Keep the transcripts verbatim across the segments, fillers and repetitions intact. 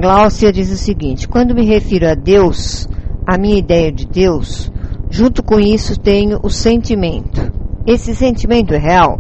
Gláucia diz o seguinte: quando me refiro a Deus, a minha ideia de Deus, junto com isso tenho o sentimento. Esse sentimento é real?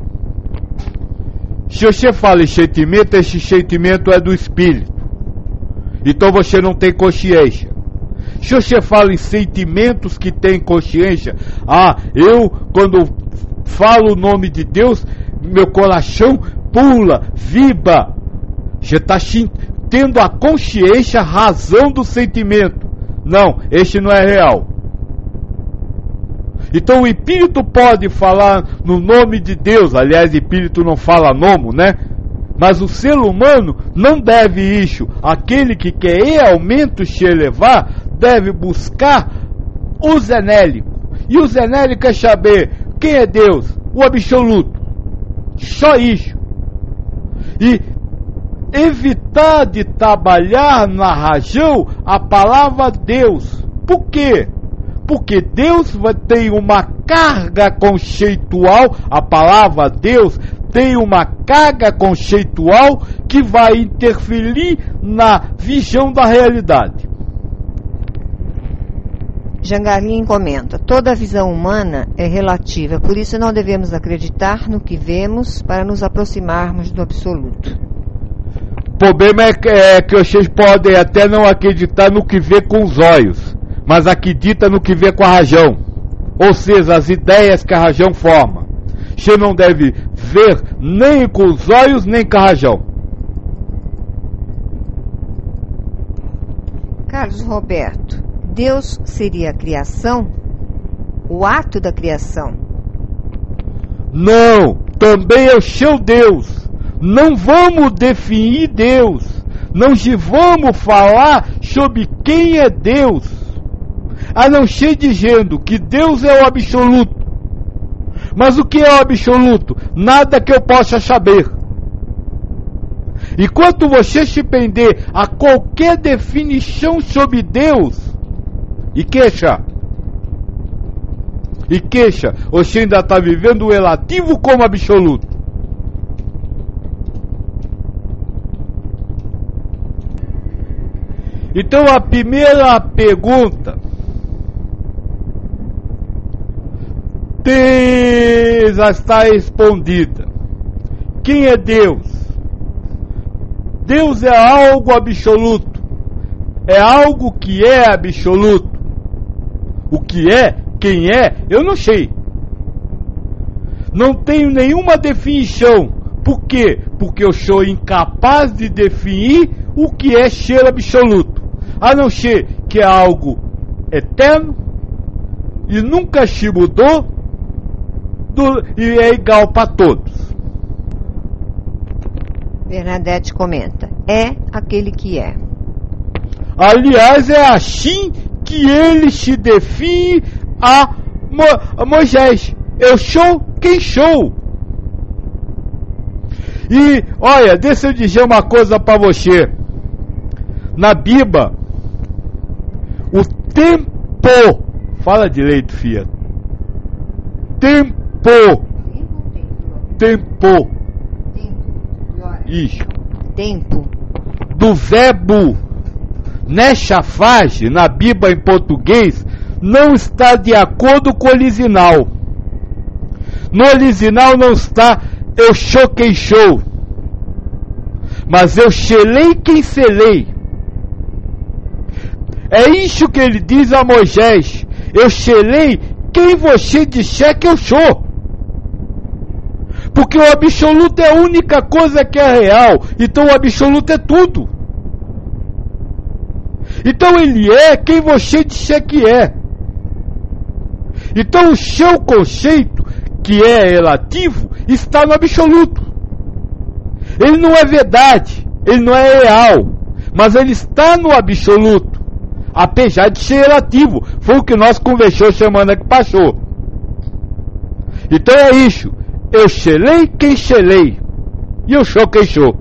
Se você fala em sentimento, esse sentimento é do espírito. Então você não tem consciência. Se você fala em sentimentos que tem consciência, ah, eu quando falo o nome de Deus, meu coração pula, vibra. Você está tendo a consciência, a razão do sentimento. Não, este não é real. Então o espírito pode falar no nome de Deus. Aliás, o espírito não fala nome, né? Mas o ser humano não deve isso. Aquele que quer realmente se elevar deve buscar o zenélico. E o zenélico é saber quem é Deus, o absoluto. Só isso. E evitar de trabalhar na razão a palavra Deus. Por quê? Porque Deus tem uma carga conceitual, a palavra Deus tem uma carga conceitual que vai interferir na visão da realidade. Jangarim comenta: toda visão humana é relativa, por isso não devemos acreditar no que vemos para nos aproximarmos do absoluto. O problema é que, é que vocês podem até não acreditar no que vê com os olhos, mas acredita no que vê com a razão, ou seja, as ideias que a razão forma. Você não deve ver nem com os olhos, nem com a razão. Carlos Roberto: Deus seria a criação? O ato da criação? Não, também é o seu Deus. Não vamos definir Deus. Não vamos falar sobre quem é Deus, a não ser dizendo que Deus é o absoluto. Mas o que é o absoluto? Nada que eu possa saber. E quando você se prender a qualquer definição sobre Deus, e queixa, e queixa, você ainda está vivendo o relativo como absoluto. Então a primeira pergunta tem, já está respondida. Quem é Deus? Deus é algo absoluto. É algo que é absoluto. O que é, quem é, eu não sei. Não tenho nenhuma definição. Por quê? Porque eu sou incapaz de definir o que é ser absoluto. A não ser que é algo eterno e nunca se mudou do, e é igual para todos. Bernadette comenta: é aquele que é. Aliás, é assim que ele se define a, Mo, a Moisés. Eu sou quem sou. E, olha, deixa eu dizer uma coisa para você. Na Bíblia, o tempo, fala direito, filha. Tempo. Tempo. Isso. Tempo. Do verbo nessa fase, na Bíblia em português, não está de acordo com o original. No original não está eu sou quem sou, mas eu selei quem selei. É isso que ele diz a Moisés: eu selei quem você disser que eu sou. Porque o absoluto é a única coisa que é real. Então o absoluto é tudo. Então ele é quem você disser que é. Então o seu conceito, que é relativo, está no absoluto. Ele não é verdade, ele não é real, mas ele está no absoluto, apesar de ser relativo. Foi o que nós conversamos semana que passou. Então é isso. Eu selei quem selei, e eu sou quem sou.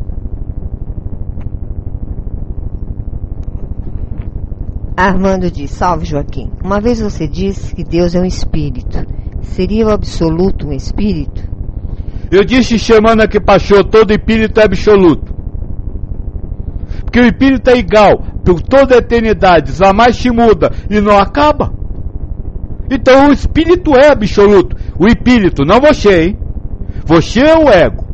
Armando diz: salve Joaquim, uma vez você disse que Deus é um espírito. Seria o absoluto um espírito? Eu disse semana que passou, todo espírito é absoluto. Porque o espírito é igual por toda a eternidade, jamais se muda e não acaba. Então o espírito é absoluto. O espírito, não você, hein? Você é o ego.